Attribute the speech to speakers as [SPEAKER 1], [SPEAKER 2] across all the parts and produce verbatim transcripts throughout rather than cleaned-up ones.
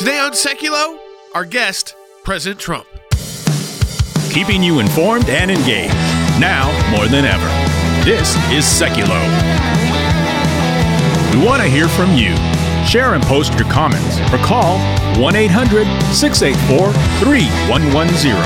[SPEAKER 1] Today on Seculo, our guest, President Trump.
[SPEAKER 2] Keeping you informed and engaged, now more than ever. This is Seculo. We want to hear from you. Share and post your comments or call one eight hundred, six eight four, three one one zero.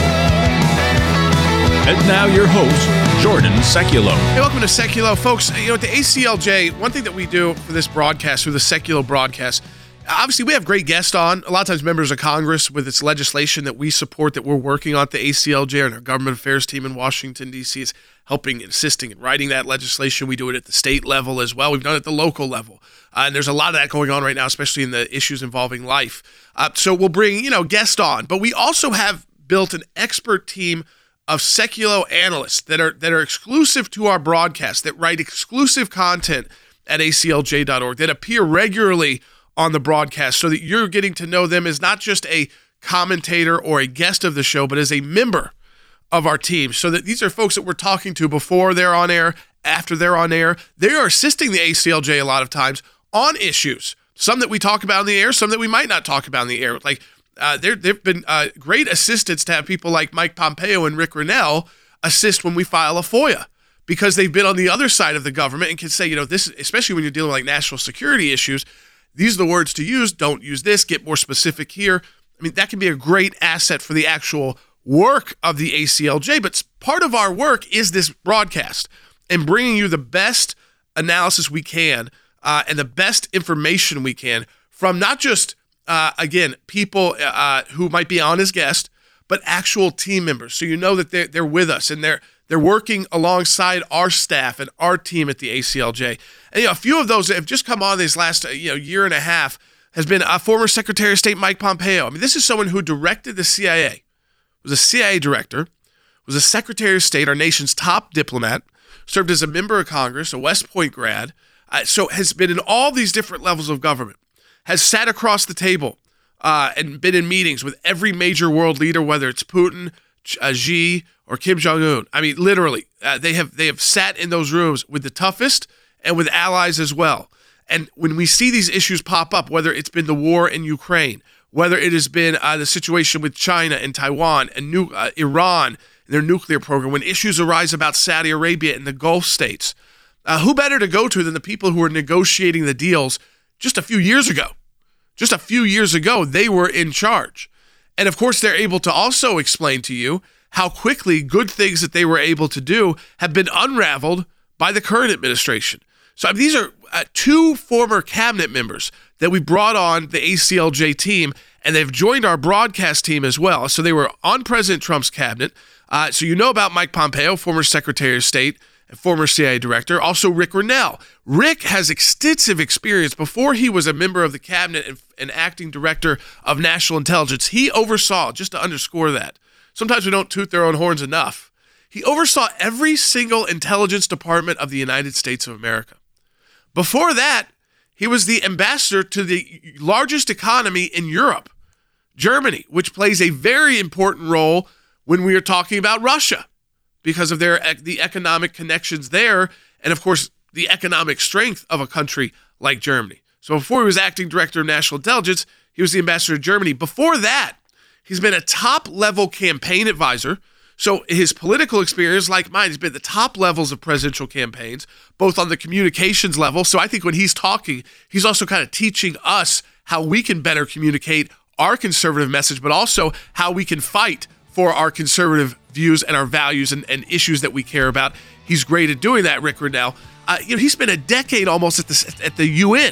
[SPEAKER 2] And now your host, Jordan Seculo.
[SPEAKER 1] Hey, welcome to Seculo. Folks, you know, at the A C L J, one thing that we do for this broadcast, through the Seculo broadcast, obviously we have great guests on, a lot of times members of Congress with its legislation that we support, that we're working on at the A C L J and our government affairs team in Washington, D C is helping and assisting in writing that legislation. We do it at the state level as well. We've done it at the local level. Uh, and there's a lot of that going on right now, especially in the issues involving life. Uh, so we'll bring, you know, guests on. But we also have built an expert team of Seculo analysts that are that are exclusive to our broadcast, that write exclusive content at A C L J dot org, that appear regularly on the broadcast, so that you're getting to know them as not just a commentator or a guest of the show, but as a member of our team. So that these are folks that we're talking to before they're on air, after they're on air. They are assisting the A C L J a lot of times on issues, some that we talk about in the air, some that we might not talk about in the air. Like uh, there, there've been uh, great assistance to have people like Mike Pompeo and Rick Grenell assist when we file a FOIA, because they've been on the other side of the government and can say, you know, this, especially when you're dealing with like national security issues, these are the words to use. Don't use this. Get more specific here. I mean, that can be a great asset for the actual work of the A C L J. But part of our work is this broadcast and bringing you the best analysis we can uh, and the best information we can from not just, uh, again, people uh, who might be on as guests, but actual team members. So you know that they're, they're with us and they're They're working alongside our staff and our team at the A C L J. And, you know, a few of those that have just come on this last you know year and a half has been uh, former Secretary of State Mike Pompeo. I mean, this is someone who directed the C I A, was a C I A director, was a Secretary of State, our nation's top diplomat, served as a member of Congress, a West Point grad, uh, so has been in all these different levels of government, has sat across the table uh, and been in meetings with every major world leader, whether it's Putin, uh, Xi, or Kim Jong-un. I mean, literally, uh, they have they have sat in those rooms with the toughest and with allies as well. And when we see these issues pop up, whether it's been the war in Ukraine, whether it has been uh, the situation with China and Taiwan and nu- uh, Iran and their nuclear program, when issues arise about Saudi Arabia and the Gulf states, uh, who better to go to than the people who were negotiating the deals just a few years ago? Just a few years ago, they were in charge. And of course, they're able to also explain to you how quickly good things that they were able to do have been unraveled by the current administration. So I mean, these are uh, two former cabinet members that we brought on the A C L J team, and they've joined our broadcast team as well. So they were on President Trump's cabinet. Uh, so you know about Mike Pompeo, former Secretary of State and former C I A director. Also Rick Grenell. Rick has extensive experience. Before he was a member of the cabinet and, and acting director of national intelligence, he oversaw, just to underscore that, sometimes we don't toot their own horns enough, he oversaw every single intelligence department of the United States of America. Before that, he was the ambassador to the largest economy in Europe, Germany, which plays a very important role when we are talking about Russia because of their the economic connections there and, of course, the economic strength of a country like Germany. So before he was acting director of national intelligence, he was the ambassador to Germany. Before that, he's been a top-level campaign advisor. So his political experience, like mine, has been at the top levels of presidential campaigns, both on the communications level. So I think when he's talking, he's also kind of teaching us how we can better communicate our conservative message, but also how we can fight for our conservative views and our values and, and issues that we care about. He's great at doing that, Rick Grenell. Uh, you know, he spent a decade almost at the, at the U N,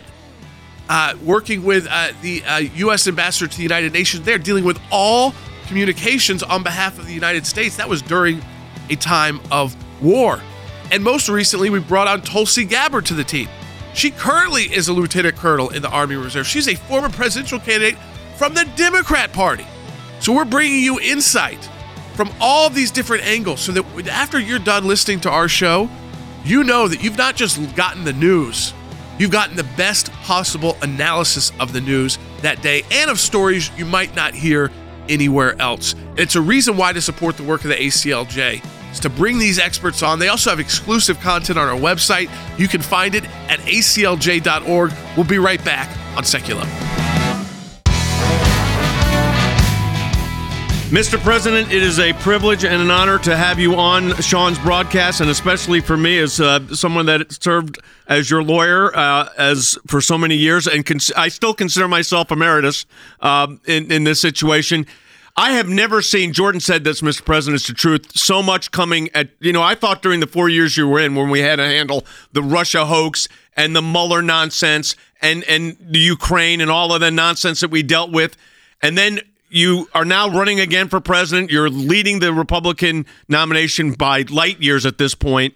[SPEAKER 1] uh, working with uh, the uh, U S ambassador to the United Nations there, dealing with all communications on behalf of the United States. That was during a time of war. And most recently, we brought on Tulsi Gabbard to the team. She currently is a lieutenant colonel in the Army Reserve. She's a former presidential candidate from the Democrat Party. So we're bringing you insight from all of these different angles so that after you're done listening to our show, you know that you've not just gotten the news, you've gotten the best possible analysis of the news that day and of stories you might not hear anywhere else. It's a reason why to support the work of the A C L J. Is to bring these experts on. They also have exclusive content on our website. You can find it at A C L J dot org. We'll be right back on Seculo.
[SPEAKER 3] Mister President, it is a privilege and an honor to have you on Sean's broadcast, and especially for me as uh, someone that served as your lawyer uh, as for so many years, and cons- I still consider myself emeritus uh, in, in this situation. I have never seen, Jordan said this, Mister President, it's the truth, so much coming at, you know, I thought during the four years you were in when we had to handle the Russia hoax and the Mueller nonsense and, and the Ukraine and all of the nonsense that we dealt with, and then you are now running again for president. You're leading the Republican nomination by light years at this point.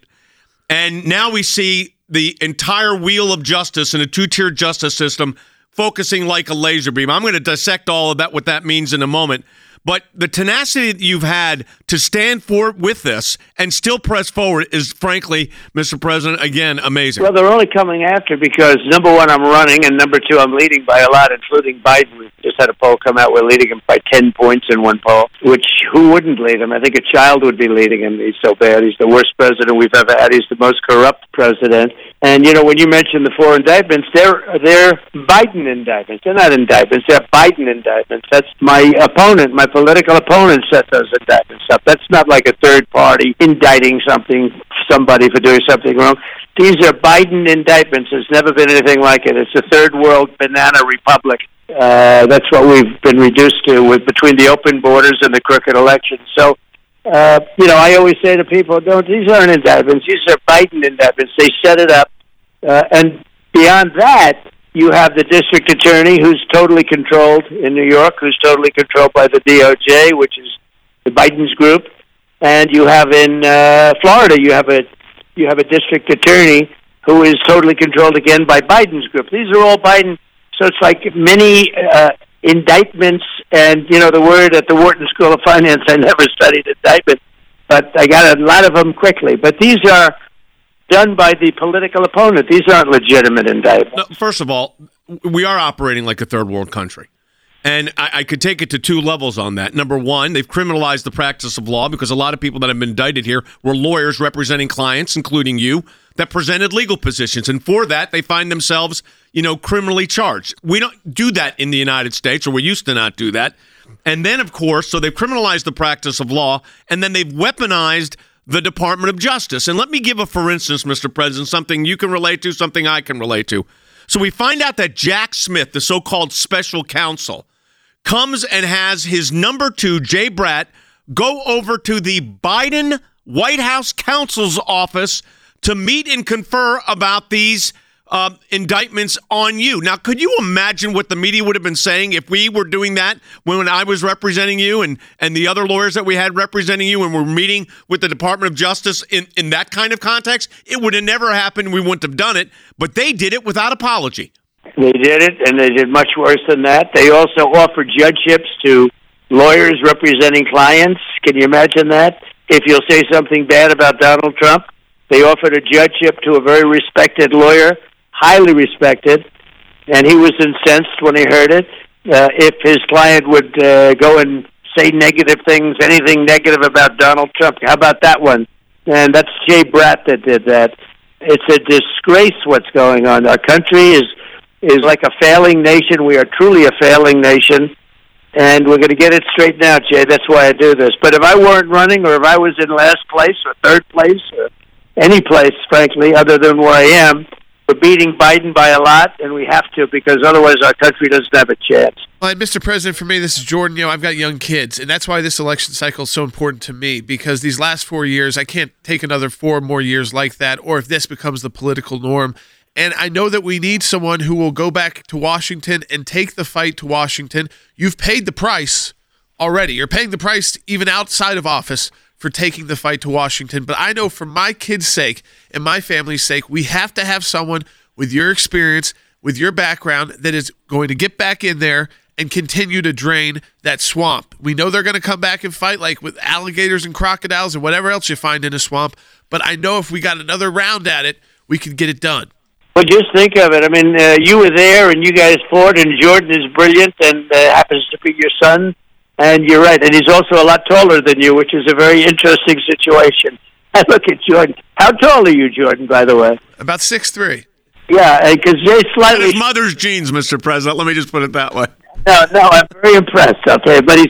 [SPEAKER 3] And now we see the entire wheel of justice in a two-tier justice system focusing like a laser beam. I'm going to dissect all of that, what that means in a moment. But the tenacity that you've had to stand for with this and still press forward is, frankly, Mister President, again, amazing.
[SPEAKER 4] Well, they're only coming after because, number one, I'm running, and number two, I'm leading by a lot, including Biden. We just had a poll come out. We're leading him by ten points in one poll, which who wouldn't lead him? I think a child would be leading him. He's so bad. He's the worst president we've ever had. He's the most corrupt president. And, you know, when you mention the four indictments, they're, they're Biden indictments. They're not indictments. They're Biden indictments. That's my opponent, my political opponent set those indictments up. That's not like a third party indicting something, somebody for doing something wrong. These are Biden indictments. There's never been anything like it. It's a third world banana republic. Uh, that's what we've been reduced to with between the open borders and the crooked elections. So, uh, you know, I always say to people, don't, these aren't indictments. These are Biden indictments. They set it up. Uh, and beyond that, you have the district attorney who's totally controlled in New York, who's totally controlled by the D O J, which is the Biden's group. And you have in uh, Florida, you have a you have a district attorney who is totally controlled again by Biden's group. These are all Biden. So it's like many uh, indictments. And, you know, the word at the Wharton School of Finance, I never studied indictment, but I got a lot of them quickly. But these are done by the political opponent. These aren't legitimate indictments.
[SPEAKER 3] No, first of all, we are operating like a third world country. And I, I could take it to two levels on that. Number one, they've criminalized the practice of law because a lot of people that have been indicted here were lawyers representing clients, including you, that presented legal positions. And for that, they find themselves, you know, criminally charged. We don't do that in the United States, or we used to not do that. And then, of course, so they've criminalized the practice of law, and then they've weaponized the Department of Justice. And let me give a, for instance, Mister President, something you can relate to, something I can relate to. So we find out that Jack Smith, the so-called special counsel, comes and has his number two, Jay Bratt, go over to the Biden White House counsel's office to meet and confer about these uh, indictments on you. Now, could you imagine what the media would have been saying if we were doing that when I was representing you and, and the other lawyers that we had representing you and were meeting with the Department of Justice in, in that kind of context? It would have never happened. We wouldn't have done it, but they did it without apology.
[SPEAKER 4] They did it, and they did much worse than that. They also offered judgeships to lawyers representing clients. Can you imagine that? If you'll say something bad about Donald Trump, they offered a judgeship to a very respected lawyer, highly respected, and he was incensed when he heard it. Uh, if his client would uh, go and say negative things, anything negative about Donald Trump, how about that one? And that's Jay Bratt that did that. It's a disgrace what's going on. Our country is is like a failing nation. We are truly a failing nation, and we're going to get it straightened out, Jay. That's why I do this. But if I weren't running, or if I was in last place or third place or any place, frankly, other than where I am, we're beating Biden by a lot, and we have to, because otherwise our country doesn't have a chance.
[SPEAKER 1] Well, and Mister President, for me, this is Jordan. You know, I've got young kids, and that's why this election cycle is so important to me, because these last four years, I can't take another four more years like that, or if this becomes the political norm. And I know that we need someone who will go back to Washington and take the fight to Washington. You've paid the price already. You're paying the price even outside of office for taking the fight to Washington. But I know for my kids' sake and my family's sake, we have to have someone with your experience, with your background, that is going to get back in there and continue to drain that swamp. We know they're going to come back and fight, like with alligators and crocodiles and whatever else you find in a swamp. But I know if we got another round at it, we could get it done.
[SPEAKER 4] Well, just think of it. I mean, uh, you were there, and you guys fought, and Jordan is brilliant and uh, happens to be your son. And you're right. And he's also a lot taller than you, which is a very interesting situation. And look at Jordan. How tall are you, Jordan, by the way?
[SPEAKER 1] About six three.
[SPEAKER 4] Yeah, because Jay's slightly...
[SPEAKER 3] His mother's genes, Mister President. Let me just put it that way.
[SPEAKER 4] No, no, I'm very impressed, okay? But he's got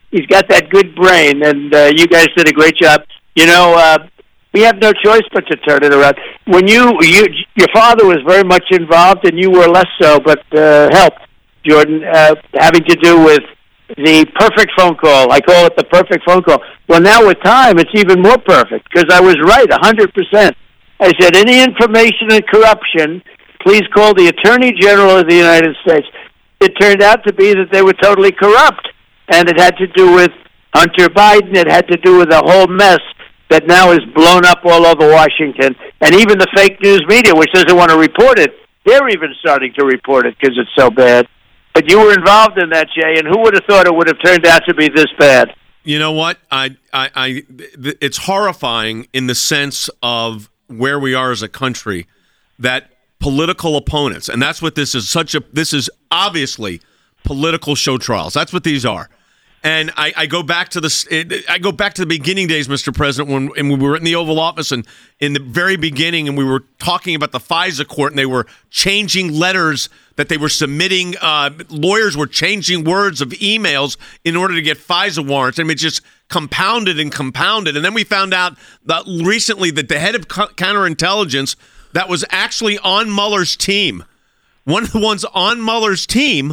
[SPEAKER 4] He's got that good brain, and uh, you guys did a great job. You know, uh, we have no choice but to turn it around. When you, you your father was very much involved, and you were less so, but uh, helped, Jordan, uh, having to do with the perfect phone call. I call it the perfect phone call. Well, now with time, it's even more perfect, because I was right, one hundred percent. I said, any information and corruption, please call the Attorney General of the United States. It turned out to be that they were totally corrupt, and it had to do with Hunter Biden. It had to do with a whole mess that now is blown up all over Washington. And even the fake news media, which doesn't want to report it, they're even starting to report it because it's so bad. But you were involved in that, Jay, and who would have thought it would have turned out to be this bad?
[SPEAKER 3] You know what? I, I, I, th- it's horrifying in the sense of where we are as a country, that political opponents, and that's what this is. Such a this is obviously political show trials. That's what these are. And I, I go back to the I go back to the beginning days, Mister President, when and we were in the Oval Office, and in the very beginning, and we were talking about the FISA court, and they were changing letters that they were submitting. Uh, lawyers were changing words of emails in order to get FISA warrants. I mean, it just compounded and compounded. And then we found out that recently that the head of counterintelligence that was actually on Mueller's team, one of the ones on Mueller's team,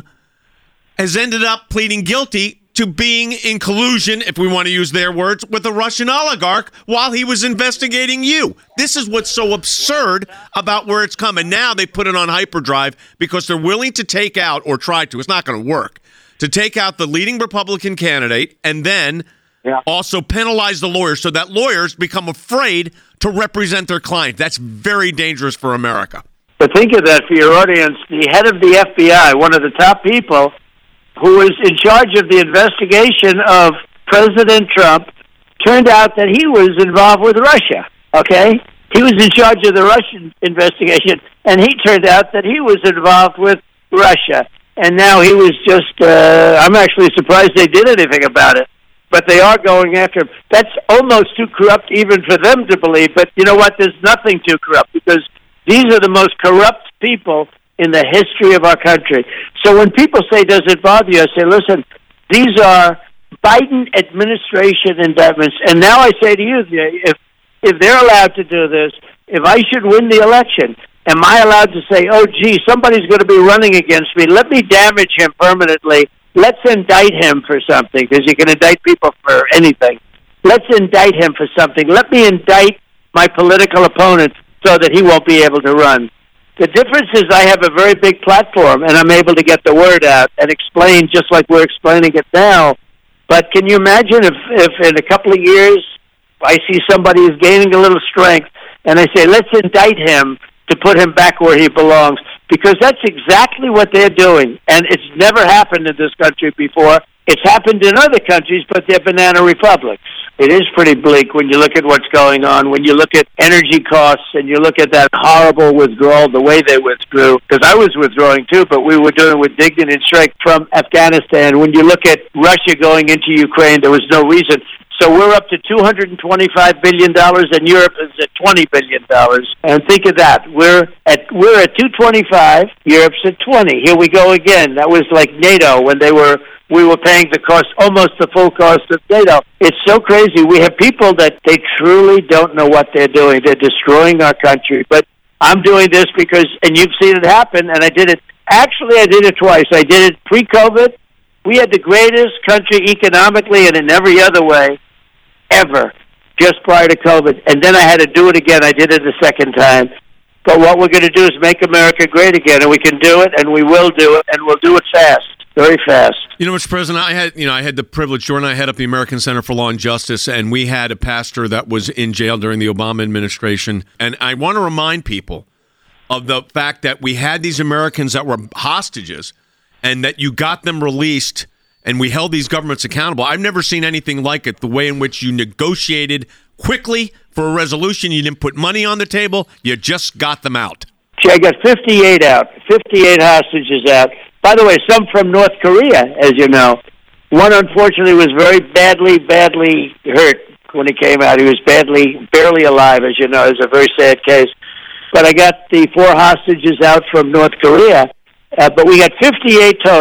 [SPEAKER 3] has ended up pleading guilty to being in collusion, if we want to use their words, with a Russian oligarch while he was investigating you. This is what's so absurd about where it's come. And now they put it on hyperdrive because they're willing to take out, or try to, it's not going to work, to take out the leading Republican candidate and then yeah. also penalize the lawyers so that lawyers become afraid to represent their client. That's very dangerous for America.
[SPEAKER 4] But think of that for your audience. The head of the F B I, one of the top people, who was in charge of the investigation of President Trump, turned out that he was involved with Russia, okay? He was in charge of the Russian investigation, and he turned out that he was involved with Russia. And now he was just, uh, I'm actually surprised they did anything about it. But they are going after him. That's almost too corrupt even for them to believe. But you know what? There's nothing too corrupt, because these are the most corrupt people in the history of our country. So when people say, does it bother you? I say, listen, these are Biden administration indictments. And now I say to you, if if they're allowed to do this, if I should win the election, am I allowed to say, oh, gee, somebody's going to be running against me. Let me damage him permanently. Let's indict him for something, because you can indict people for anything. Let's indict him for something. Let me indict my political opponent so that he won't be able to run. The difference is I have a very big platform, and I'm able to get the word out and explain just like we're explaining it now. But can you imagine if, if in a couple of years I see somebody who's gaining a little strength, and I say, let's indict him to put him back where he belongs, because that's exactly what they're doing. And it's never happened in this country before. It's happened in other countries, but they're banana republics. It is pretty bleak when you look at what's going on, when you look at energy costs and you look at that horrible withdrawal, the way they withdrew, because I was withdrawing too, but we were doing it with dignity and strength from Afghanistan. When you look at Russia going into Ukraine, there was no reason. So we're up to two hundred twenty-five billion dollars, and Europe is at twenty billion dollars. And think of that. We're at we're at two hundred twenty-five, Europe's at twenty. Here we go again. That was like NATO when they were we were paying the cost, almost the full cost of NATO. It's so crazy. We have people that they truly don't know what they're doing. They're destroying our country. But I'm doing this because, and you've seen it happen, and I did it. Actually, I did it twice. I did it pre-COVID. We had the greatest country economically and in every other way ever just prior to COVID. And then I had to do it again. I did it a second time. But what we're going to do is make America great again, and we can do it, and we will do it, and we'll do it fast, very fast.
[SPEAKER 3] You know, Mister President, I had, you know, I had the privilege, Jordan and I head up the American Center for Law and Justice, and we had a pastor that was in jail during the Obama administration. And I want to remind people of the fact that we had these Americans that were hostages, and that you got them released, and we held these governments accountable. I've never seen anything like it, the way in which you negotiated quickly for a resolution. You didn't put money on the table. You just got them out.
[SPEAKER 4] I got fifty-eight out, fifty-eight hostages out. By the way, some from North Korea, as you know. One, unfortunately, was very badly, badly hurt when he came out. He was badly, barely alive, as you know. It was a very sad case. But I got the four hostages out from North Korea. Uh, but we got fifty-eight total.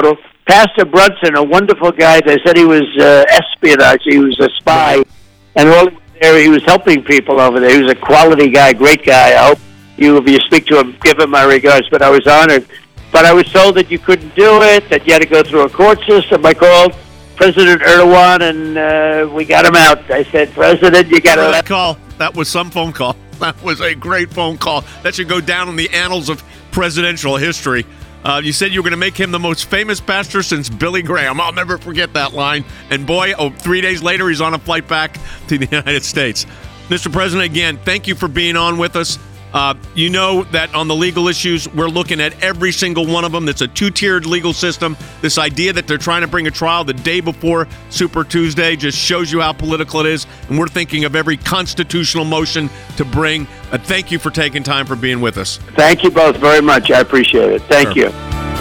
[SPEAKER 4] Pastor Brunson, a wonderful guy. They said he was uh, espionage. He was a spy. And while he was there, he was helping people over there. He was a quality guy, great guy. I hope you, if you speak to him, give him my regards. But I was honored. But I was told that you couldn't do it, that you had to go through a court system. I called President Erdogan, and uh, we got him out. I said, President, you got to let...
[SPEAKER 3] call. That was some phone call. That was a great phone call. That should go down in the annals of presidential history. Uh, you said you were going to make him the most famous pastor since Billy Graham. I'll never forget that line. And boy, oh, three days later, he's on a flight back to the United States. Mister President, again, thank you for being on with us. Uh, you know that on the legal issues, we're looking at every single one of them. It's a two-tiered legal system. This idea that they're trying to bring a trial the day before Super Tuesday just shows you how political it is. And we're thinking of every constitutional motion to bring. Uh, thank you for taking time for being with us.
[SPEAKER 4] Thank you both very much. I appreciate it. Thank
[SPEAKER 3] Sure.
[SPEAKER 4] you.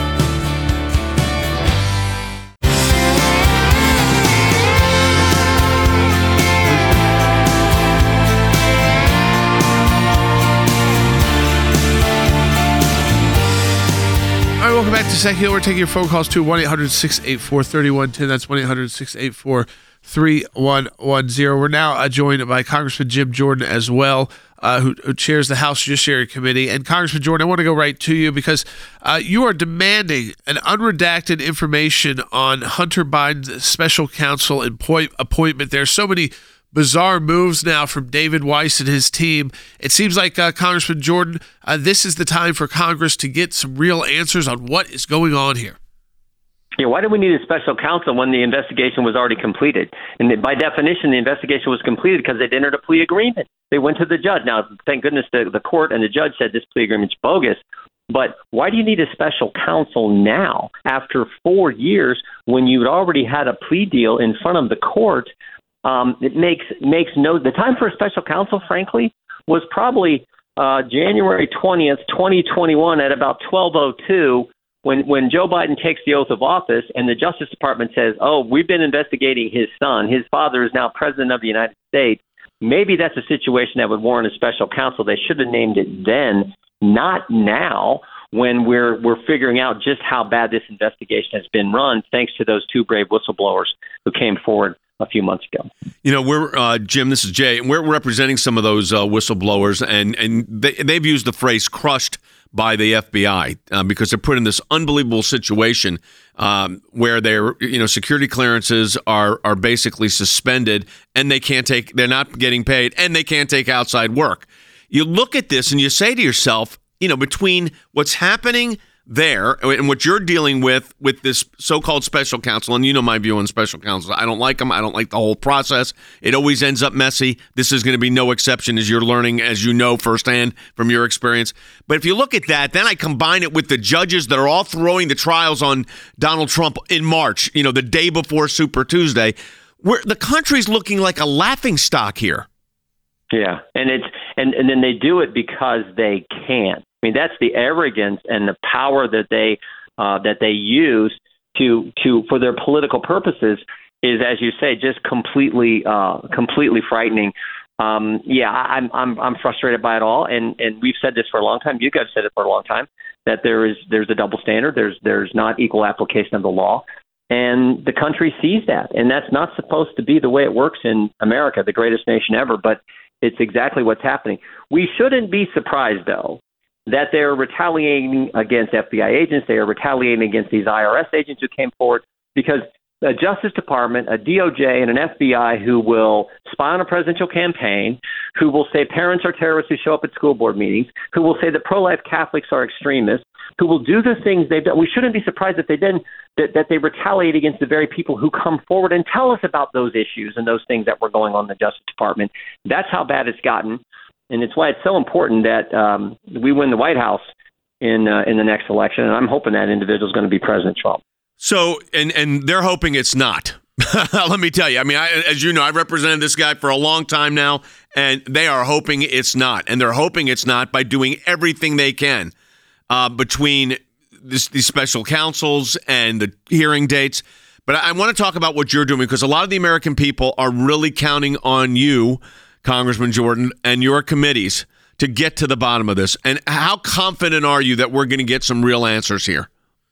[SPEAKER 1] Welcome back to Secular. We're taking your phone calls to one eight hundred six eight four three one one zero. That's one eight hundred six eight four three one one zero. We're now uh, joined by Congressman Jim Jordan as well, uh, who, who chairs the House Judiciary Committee. And Congressman Jordan, I want to go right to you because uh, you are demanding an unredacted information on Hunter Biden's special counsel appoint- appointment. There are so many bizarre moves now from David Weiss and his team. It seems like, uh, Congressman Jordan, uh, this is the time for Congress to get some real answers on what is going on here.
[SPEAKER 5] Yeah, why do we need a special counsel when the investigation was already completed? And by definition, the investigation was completed because they'd entered a plea agreement. They went to the judge. Now, thank goodness the, the court and the judge said this plea agreement's bogus. But why do you need a special counsel now after four years when you'd already had a plea deal in front of the court? Um, it makes makes no. The time for a special counsel, frankly, was probably uh, January twentieth, twenty twenty-one, at about twelve oh two, when when Joe Biden takes the oath of office, and the Justice Department says, "Oh, we've been investigating his son. His father is now president of the United States." Maybe that's a situation that would warrant a special counsel. They should have named it then, not now, when we're we're figuring out just how bad this investigation has been run, thanks to those two brave whistleblowers who came forward a few months ago.
[SPEAKER 3] You know, we're uh, Jim. This is Jay, and we're representing some of those uh, whistleblowers, and and they, they've used the phrase "crushed" by the F B I uh, because they're put in this unbelievable situation um, where their you know security clearances are are basically suspended, and they can't take they're not getting paid, and they can't take outside work. You look at this and you say to yourself, you know, between what's happening there and what you're dealing with with this so-called special counsel, and you know my view on special counsel. I don't like them. I don't like the whole process. It always ends up messy. This is going to be no exception, as you're learning, as you know firsthand from your experience. But if you look at that, then I combine it with the judges that are all throwing the trials on Donald Trump in March, you know, the day before Super Tuesday, where the country's looking like a laughingstock here.
[SPEAKER 5] Yeah, and it's and, and then they do it because they can. I mean, that's the arrogance and the power that they uh, that they use to to for their political purposes is, as you say, just completely uh, completely frightening. Um, yeah, I'm I'm I'm frustrated by it all, and, and we've said this for a long time. You guys said it for a long time that there is there's a double standard. There's there's not equal application of the law, and the country sees that, and that's not supposed to be the way it works in America, the greatest nation ever. But it's exactly what's happening. We shouldn't be surprised, though, that they're retaliating against F B I agents. They are retaliating against these I R S agents who came forward, because a Justice Department, a D O J, and an F B I who will spy on a presidential campaign, who will say parents are terrorists who show up at school board meetings, who will say that pro-life Catholics are extremists, who will do the things they've done. We shouldn't be surprised that they didn't, that, that they retaliate against the very people who come forward and tell us about those issues and those things that were going on in the Justice Department. That's how bad it's gotten. And it's why it's so important that um, we win the White House in uh, in the next election. And I'm hoping that individual is going to be President Trump.
[SPEAKER 3] So, and and they're hoping it's not. Let me tell you. I mean, I, as you know, I've represented this guy for a long time now, and they are hoping it's not. And they're hoping it's not by doing everything they can uh, between this, these special counsels and the hearing dates. But I, I want to talk about what you're doing, because a lot of the American people are really counting on you, Congressman Jordan, and your committees to get to the bottom of this. And how confident are you that we're going to get some real answers here?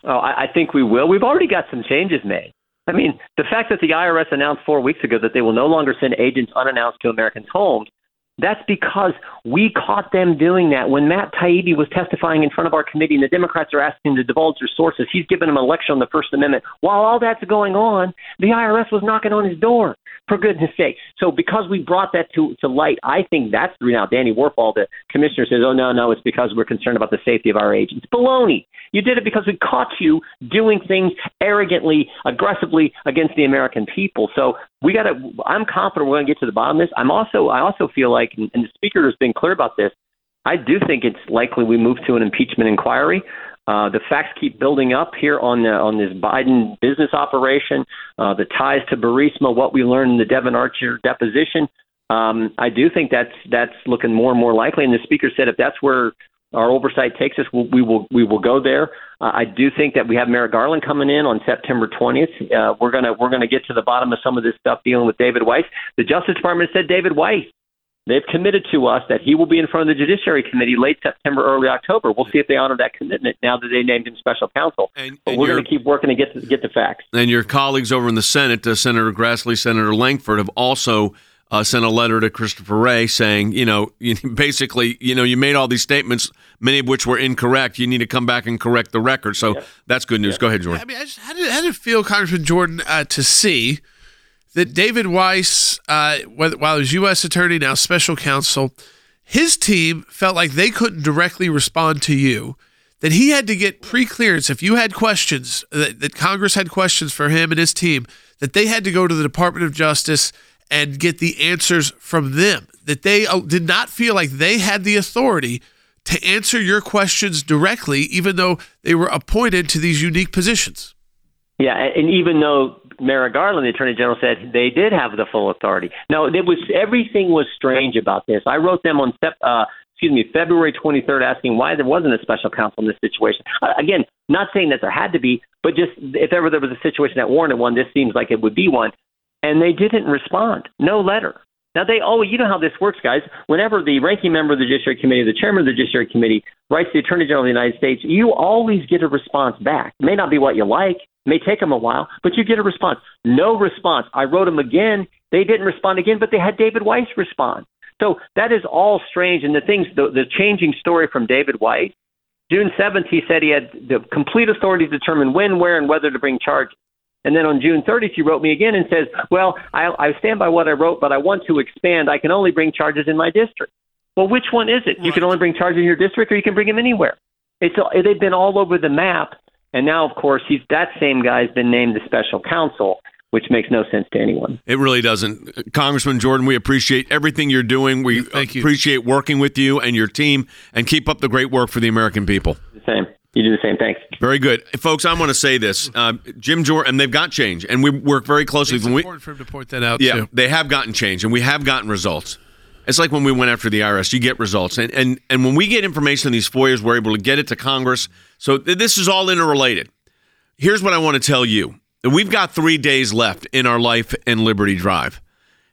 [SPEAKER 5] Oh, I, I think we will. We've already got some changes made. I mean, the fact that the I R S announced four weeks ago that they will no longer send agents unannounced to Americans' homes, that's because we caught them doing that. When Matt Taibbi was testifying in front of our committee and the Democrats are asking him to divulge their sources, he's given them a lecture on the First Amendment. While all that's going on, the I R S was knocking on his door, for goodness sake. So because we brought that to, to light, I think that's the reason. Now, Danny Warfel, the commissioner, says, oh, no, no, it's because we're concerned about the safety of our agents. Baloney. You did it because we caught you doing things arrogantly, aggressively against the American people. So we got to. I'm confident we're going to get to the bottom of this. I'm also. I also feel like, and the speaker has been clear about this. I do think it's likely we move to an impeachment inquiry. Uh, the facts keep building up here on the, on this Biden business operation, uh, the ties to Burisma, what we learned in the Devon Archer deposition. Um, I do think that's that's looking more and more likely. And the speaker said if that's where our oversight takes us, we'll, we will we will go there. Uh, I do think that we have Merrick Garland coming in on September twentieth. Uh, we're gonna we're gonna get to the bottom of some of this stuff dealing with David Weiss. The Justice Department said David Weiss. They've committed to us that he will be in front of the Judiciary Committee late September, early October. We'll see if they honor that commitment now that they named him special counsel. And, but and we're going to keep working to get to get the facts.
[SPEAKER 3] And your colleagues over in the Senate, uh, Senator Grassley, Senator Langford, have also uh, sent a letter to Christopher Wray saying, you know, you, basically, you know, you made all these statements, many of which were incorrect. You need to come back and correct the record. So yeah. that's good news. Yeah. Go ahead, Jordan.
[SPEAKER 1] I mean, I just, how, did, how did it feel, Congressman Jordan, uh, to see that David Weiss, uh, while he was U S attorney, now special counsel, his team felt like they couldn't directly respond to you, that he had to get pre-clearance. If you had questions, that, that Congress had questions for him and his team, that they had to go to the Department of Justice and get the answers from them, that they uh, did not feel like they had the authority to answer your questions directly, even though they were appointed to these unique positions.
[SPEAKER 5] Yeah, and even though Merrick Garland, the Attorney General, said they did have the full authority. No, it was everything was strange about this. I wrote them on uh, excuse me, February twenty-third asking why there wasn't a special counsel in this situation. Uh, again, not saying that there had to be, but just if ever there was a situation that warranted one, this seems like it would be one. And they didn't respond. No letter. Now, they always, you know how this works, guys. Whenever the ranking member of the Judiciary Committee, the chairman of the Judiciary Committee, writes to the Attorney General of the United States, you always get a response back. It may not be what you like. It may take them a while, but you get a response. No response. I wrote them again. They didn't respond again, but they had David Weiss respond. So that is all strange. And the things, the, the changing story from David Weiss, June seventh, he said he had the complete authority to determine when, where, and whether to bring charges. And then on June thirtieth, he wrote me again and says, well, I, I stand by what I wrote, but I want to expand. I can only bring charges in my district. Well, which one is it? Right. You can only bring charges in your district, or you can bring them anywhere. It's They've been all over the map. And now, of course, he's that same guy has been named the special counsel, which makes no sense to anyone.
[SPEAKER 3] It really doesn't. Congressman Jordan, we appreciate everything you're doing. We
[SPEAKER 1] Thank you.
[SPEAKER 3] appreciate working with you and your team, and keep up the great work for the American people.
[SPEAKER 5] The same. You do the same. Thanks.
[SPEAKER 3] Very good. Folks, I want to say this. Uh, Jim Jordan, and they've got change, and we work very closely.
[SPEAKER 1] It's
[SPEAKER 3] when
[SPEAKER 1] important
[SPEAKER 3] we,
[SPEAKER 1] for him to point that out,
[SPEAKER 3] yeah,
[SPEAKER 1] too.
[SPEAKER 3] They have gotten change, and we have gotten results. It's like when we went after the I R S. You get results. And and, and when we get information in these FOIAs, we're able to get it to Congress. So th- this is all interrelated. Here's what I want to tell you. We've got three days left in our Life and Liberty Drive.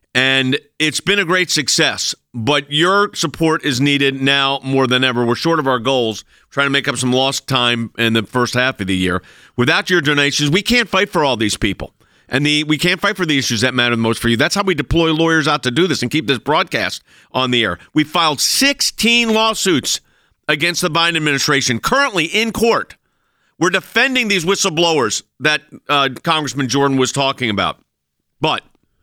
[SPEAKER 3] And it's been a great success, but your support is needed now more than ever. We're short of our goals, trying to make up some lost time in the first half of the year. Without your donations, we can't fight for all these people. And the we can't fight for the issues that matter the most for you. That's how we deploy lawyers out to do this and keep this broadcast on the air. We filed sixteen lawsuits against the Biden administration, currently in court. We're defending these whistleblowers that uh, Congressman Jordan was talking about. But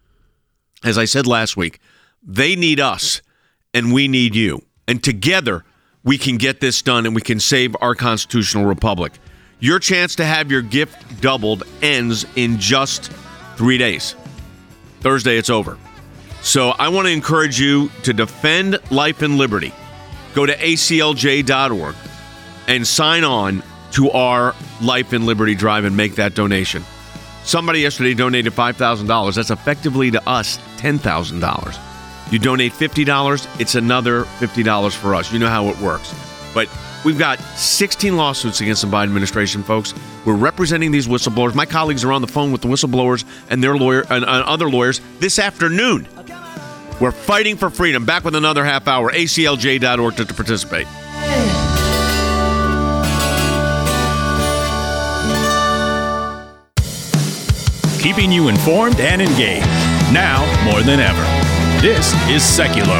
[SPEAKER 3] as I said last week, they need us and we need you. And together we can get this done and we can save our constitutional republic. Your chance to have your gift doubled ends in just three days. Thursday, it's over. So I want to encourage you to defend life and liberty. Go to A C L J dot org and sign on to our Life and Liberty Drive and make that donation. Somebody yesterday donated five thousand dollars. That's effectively to us ten thousand dollars. You donate fifty dollars, it's another fifty dollars for us. You know how it works. But we've got sixteen lawsuits against the Biden administration, folks. We're representing these whistleblowers. My colleagues are on the phone with the whistleblowers and their lawyer and, and other lawyers this afternoon. We're fighting for freedom. Back with another half hour. A C L J dot org to, to participate.
[SPEAKER 2] keeping you informed and engaged. Now more than ever. This is Seculo.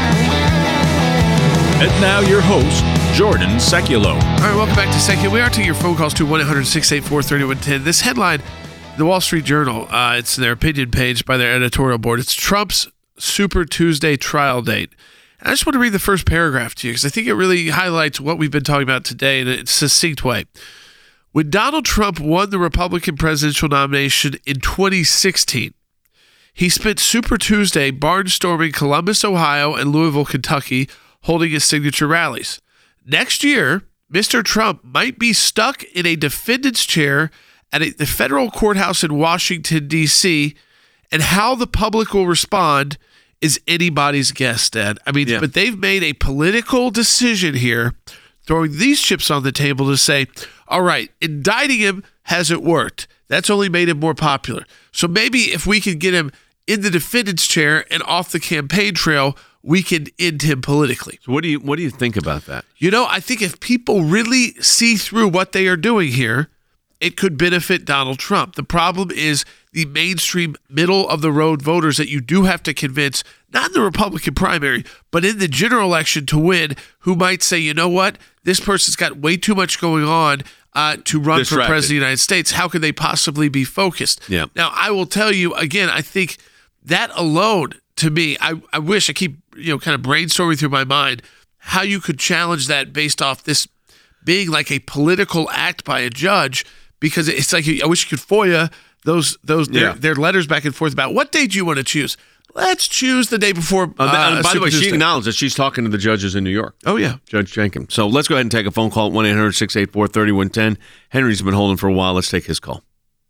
[SPEAKER 2] And now your host, Jordan Seculo.
[SPEAKER 1] All right, welcome back to Seculo. We are taking your phone calls to one eight hundred six eight four three one one zero. This headline, the Wall Street Journal, uh, it's their opinion page by their editorial board. It's Trump's Super Tuesday trial date. And I just want to read the first paragraph to you because I think it really highlights what we've been talking about today in a succinct way. When Donald Trump won the Republican presidential nomination in twenty sixteen, he spent Super Tuesday barnstorming Columbus, Ohio, and Louisville, Kentucky, holding his signature rallies. Next year, Mister Trump might be stuck in a defendant's chair at a, the federal courthouse in Washington, D C, and how the public will respond is anybody's guess, Dad. I mean, yeah. But they've made a political decision here, throwing these chips on the table to say, all right, indicting him hasn't worked. That's only made him more popular. So maybe if we can get him in the defendant's chair and off the campaign trail, we can end him politically.
[SPEAKER 3] So what do you what do you think about that?
[SPEAKER 1] You know, I think if people really see through what they are doing here, it could benefit Donald Trump. The problem is the mainstream middle-of-the-road voters that you do have to convince, not in the Republican primary, but in the general election to win, who might say, you know what, this person's got way too much going on uh, to run
[SPEAKER 3] Distracted.
[SPEAKER 1] for president of the United States. How could they possibly be focused?
[SPEAKER 3] Yeah.
[SPEAKER 1] Now, I will tell you, again, I think that alone, to me, I, I wish I keep, you know, kind of brainstorming through my mind how you could challenge that based off this being like a political act by a judge, because it's like, I wish you could FOIA those those their,
[SPEAKER 3] yeah.
[SPEAKER 1] their letters back and forth about what day do you want to choose? Let's choose the day before. Uh,
[SPEAKER 3] uh, and by
[SPEAKER 1] Super
[SPEAKER 3] the way,
[SPEAKER 1] Tuesday.
[SPEAKER 3] she acknowledged that she's talking to the judges in New York.
[SPEAKER 1] Oh, yeah.
[SPEAKER 3] Judge Jenkins. So let's go ahead and take a phone call at one eight hundred six eight four three one one zero. Henry's been holding for a while. Let's take his call.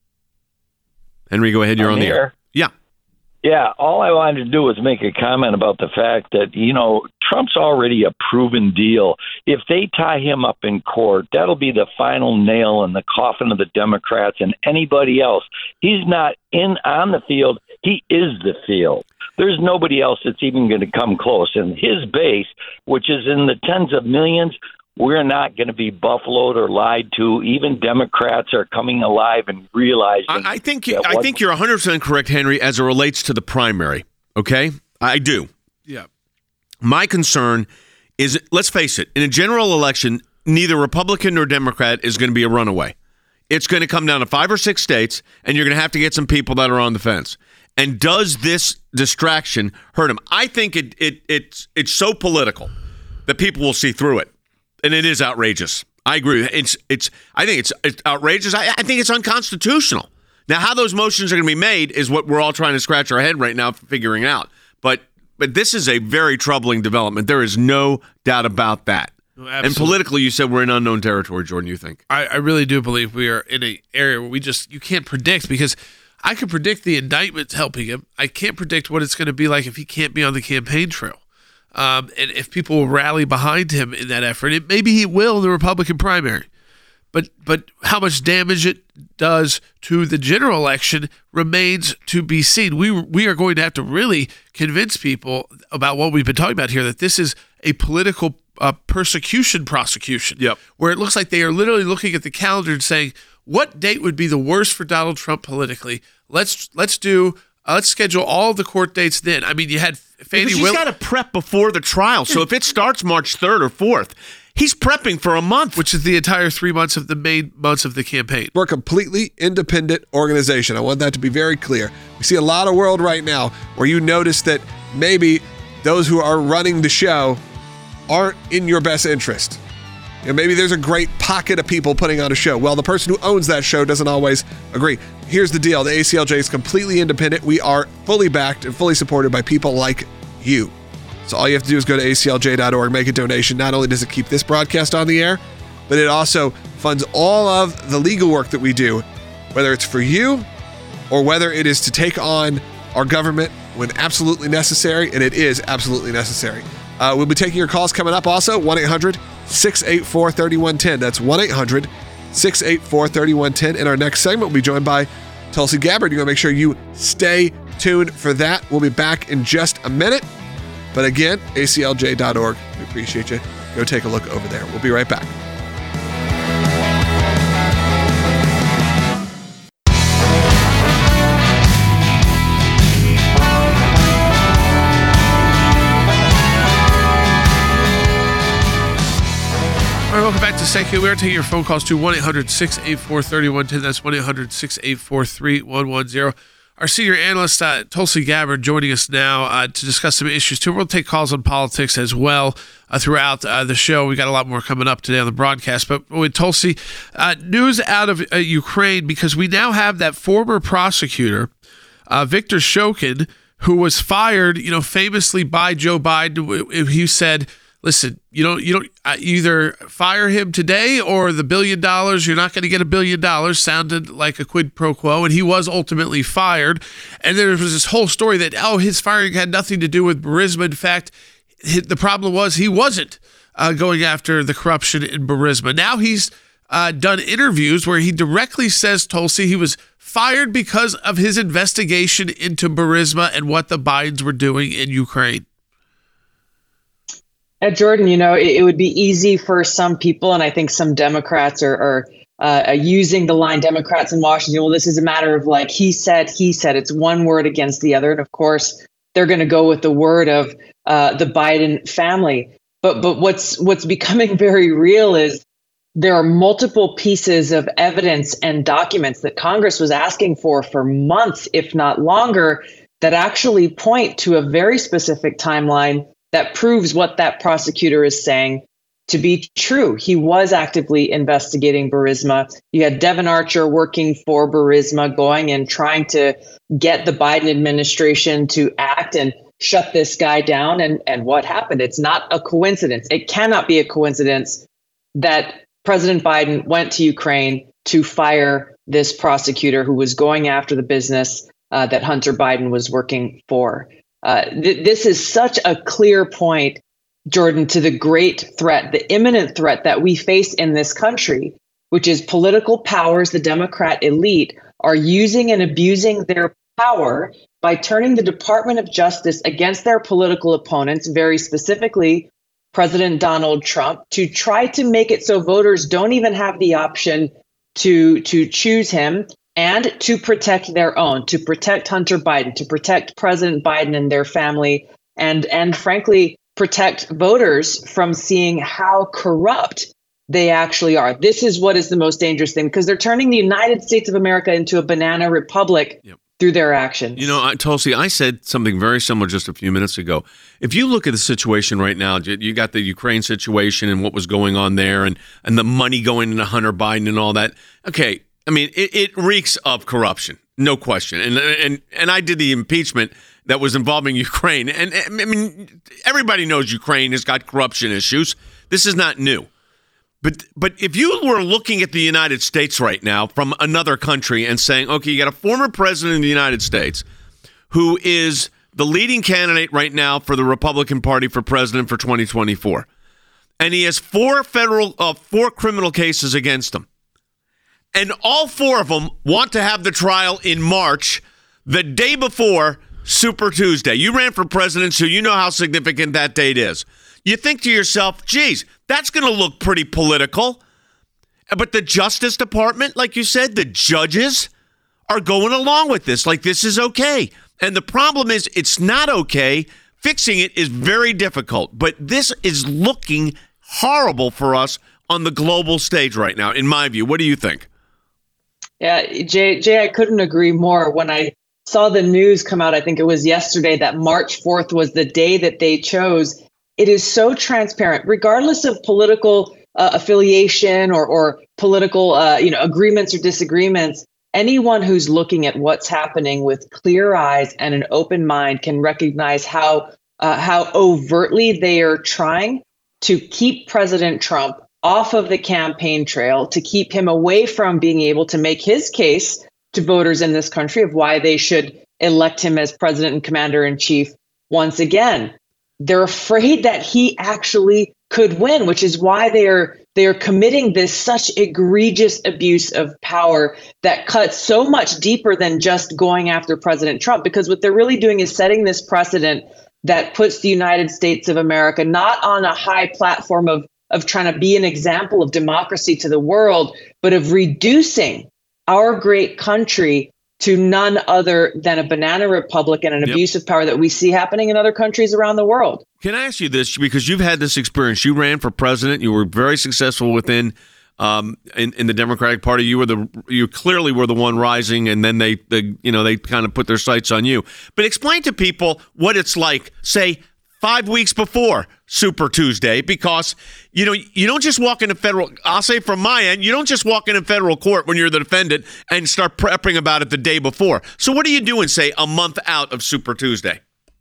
[SPEAKER 3] Henry, go ahead. You're
[SPEAKER 6] I'm
[SPEAKER 3] on the
[SPEAKER 6] here.
[SPEAKER 3] air. Yeah.
[SPEAKER 6] Yeah, all I wanted to do was make a comment about the fact that, you know, Trump's already a proven deal. If they tie him up in court, that'll be the final nail in the coffin of the Democrats and anybody else. He's not in on the field. He is the field. There's nobody else that's even going to come close. And his base, which is in the tens of millions, we're not going to be buffaloed or lied to. Even Democrats are coming alive and realizing.
[SPEAKER 3] I, I think you, I think you're one hundred percent correct, Henry, as it relates to the primary. Okay, I do.
[SPEAKER 1] Yeah.
[SPEAKER 3] My concern is, let's face it, in a general election, neither Republican nor Democrat is going to be a runaway. It's going to come down to five or six states, and you're going to have to get some people that are on the fence. And does this distraction hurt him? I think it it it's it's so political that people will see through it. And it is outrageous. I agree. It's it's. I think it's, it's outrageous. I, I think it's unconstitutional. Now, how those motions are going to be made is what we're all trying to scratch our head right now figuring out. But but this is a very troubling development. There is no doubt about that.
[SPEAKER 1] No,
[SPEAKER 3] and politically, you said we're in unknown territory, Jordan. You think?
[SPEAKER 1] I, I really do believe we are in an area where we just you can't predict, because I can predict the indictment helping him. I can't predict what it's going to be like if he can't be on the campaign trail. Um, and if people will rally behind him in that effort, it, maybe he will in the Republican primary. But but how much damage it does to the general election remains to be seen. We we are going to have to really convince people about what we've been talking about here, that this is a political uh, persecution prosecution.
[SPEAKER 3] Yep.
[SPEAKER 1] Where it looks like they are literally looking at the calendar and saying, what date would be the worst for Donald Trump politically? Let's let's do. Uh, let's schedule all the court dates then. I mean, you had Fannie
[SPEAKER 3] Because he's
[SPEAKER 1] Will-
[SPEAKER 3] got to prep before the trial. So if it starts March third or fourth, he's prepping for a month.
[SPEAKER 1] which is the entire three months of the main months of the campaign.
[SPEAKER 7] We're a completely independent organization. I want that to be very clear. We see a lot of world right now where you notice that maybe those who are running the show aren't in your best interest. You know, maybe there's a great pocket of people putting on a show. Well, the person who owns that show doesn't always agree. Here's the deal. The A C L J is completely independent. We are fully backed and fully supported by people like you. So all you have to do is go to A C L J dot org, make a donation. Not only does it keep this broadcast on the air, but it also funds all of the legal work that we do, whether it's for you or whether it is to take on our government when absolutely necessary, and it is absolutely necessary. Uh, we'll be taking your calls coming up also, one eight hundred six eight four three one one zero. That's one eight hundred six eight four three one one zero. In our next segment, we'll be joined by Tulsi Gabbard. You're going to make sure you stay tuned for that. We'll be back in just a minute. But again, A C L J dot org. We appreciate you. Go take a look over there. We'll be right back.
[SPEAKER 1] welcome back to Secular. We are taking your phone calls to one eight hundred six eight four three one one zero. That's one eight hundred six eight four three one one zero. Our senior analyst, uh, Tulsi Gabbard, joining us now uh, to discuss some issues, too. We'll take calls on politics as well uh, throughout uh, the show. We got a lot more coming up today on the broadcast. But with Tulsi, uh, news out of uh, Ukraine, because we now have that former prosecutor, uh, Viktor Shokin, who was fired, you know, famously by Joe Biden. He said, listen, you don't, you don't uh, either fire him today or the billion dollars, you're not going to get a billion dollars, sounded like a quid pro quo. And he was ultimately fired. And there was this whole story that, oh, his firing had nothing to do with Burisma. In fact, the problem was he wasn't uh, going after the corruption in Burisma. Now he's uh, done interviews where he directly says, Tulsi, he was fired because of his investigation into Burisma and what the Bidens were doing in Ukraine.
[SPEAKER 8] Uh, Jordan, you know, it, it would be easy for some people, and I think some Democrats are, are uh, using the line, Democrats in Washington, well, this is a matter of like, he said, he said, it's one word against the other. And of course, they're going to go with the word of uh, the Biden family. But but what's what's becoming very real is there are multiple pieces of evidence and documents that Congress was asking for for months, if not longer, that actually point to a very specific timeline that proves what that prosecutor is saying to be true. He was actively investigating Burisma. You had Devon Archer working for Burisma, going and trying to get the Biden administration to act and shut this guy down. And, and what happened? It's not a coincidence. It cannot be a coincidence that President Biden went to Ukraine to fire this prosecutor who was going after the business uh, that Hunter Biden was working for. Uh, th- this is such a clear point, Jordan, to the great threat, the imminent threat that we face in this country, which is political powers. The Democrat elite are using and abusing their power by turning the Department of Justice against their political opponents, very specifically President Donald Trump, to try to make it so voters don't even have the option to, to choose him, and to protect their own, to protect Hunter Biden, to protect President Biden and their family, and, and frankly, protect voters from seeing how corrupt they actually are. This is what is the most dangerous thing, because they're turning the United States of America into a banana republic yep. through their actions.
[SPEAKER 3] You know, Tulsi, I said something very similar just a few minutes ago. If you look at the situation right now, you got the Ukraine situation and what was going on there, and, and the money going into Hunter Biden and all that. Okay, I mean, it, it reeks of corruption, no question. And and and I did the impeachment that was involving Ukraine. And I mean, everybody knows Ukraine has got corruption issues. This is not new. But but if you were looking at the United States right now from another country and saying, okay, you got a former president of the United States who is the leading candidate right now for the Republican Party for president for twenty twenty-four, and he has four federal, uh, four criminal cases against him. And all four of them want to have the trial in March, the day before Super Tuesday. You ran for president, so you know how significant that date is. You think to yourself, geez, that's going to look pretty political. But the Justice Department, like you said, the judges are going along with this. Like, this is okay. And the problem is, it's not okay. Fixing it is very difficult. But this is looking horrible for us on the global stage right now, in my view. What do you think?
[SPEAKER 8] Yeah, Jay, Jay, I couldn't agree more. When I saw the news come out, I think it was yesterday, that March fourth was the day that they chose. It is so transparent, regardless of political uh, affiliation or, or political uh, you know, agreements or disagreements. Anyone who's looking at what's happening with clear eyes and an open mind can recognize how uh, how overtly they are trying to keep President Trump off of the campaign trail, to keep him away from being able to make his case to voters in this country of why they should elect him as president and commander in chief once again. They're afraid that he actually could win, which is why they are they are committing this such egregious abuse of power that cuts so much deeper than just going after President Trump, because what they're really doing is setting this precedent that puts the United States of America not on a high platform of of trying to be an example of democracy to the world, but of reducing our great country to none other than a banana republic and an
[SPEAKER 3] Yep.
[SPEAKER 8] abuse of power that we see happening in other countries around the world.
[SPEAKER 3] Can I ask you this? Because you've had this experience. You ran for president. You were very successful within um, in, in the Democratic Party. You were the you clearly were the one rising, and then they, they you know they kind of put their sights on you. But explain to people what it's like, say, five weeks before Super Tuesday, because you know you don't just walk into federal. I'll say from my end, you don't just walk into federal court when you're the defendant and start prepping about it the day before. So what are you doing, say, a month out of Super Tuesday?